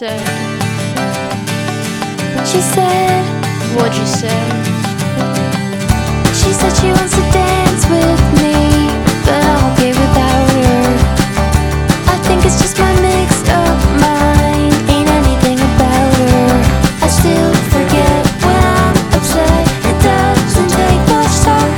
said? She said, What'd you say? she said she wants to dance with me, but I'm okay without her. I think it's just my mixed up mind, ain't anything about her. I still forget when I'm upset, it doesn't take much time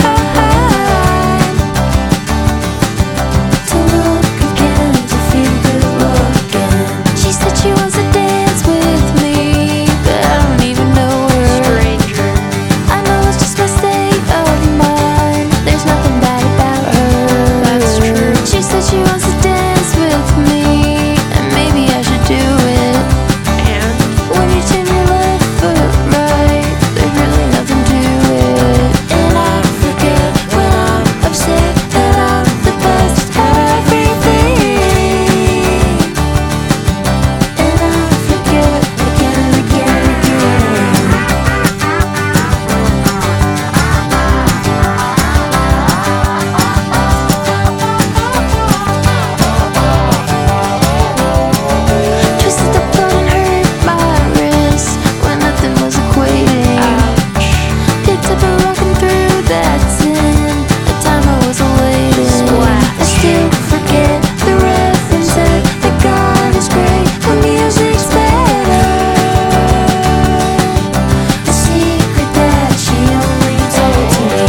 to look again, to feel good looking. She said she wants to dance with me, but I don't even know her. Stranger. I know it's just my state of mind, there's nothing bad about her. That's true. She said she wants to dance with me, and maybe I should do it. And When you turn your left foot right, there's really nothing to it. And I forget when I'm upset that I'm the best at everything. And I forget again and again and again. Twisted the bone and hurt my wrist when nothing was equating. Picked up a rock and threw that tin. The time I was awaiting. Splash. I still forget the reference that God is great when music's better. The secret that she only told to me.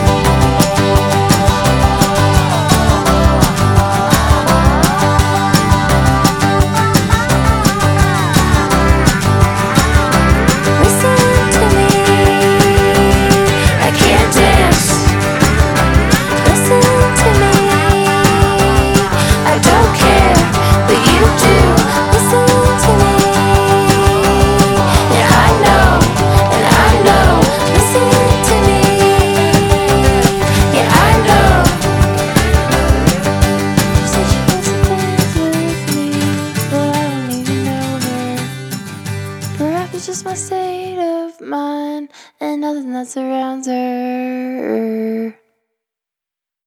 Listen to me, I can't dance. Listen to me, I don't care, but you do. Listen to me, and I know. Listen to me, yeah, I know. She said she wants to dance with me, but I don't even know her. Perhaps it's just my state of mind and nothing that surrounds her.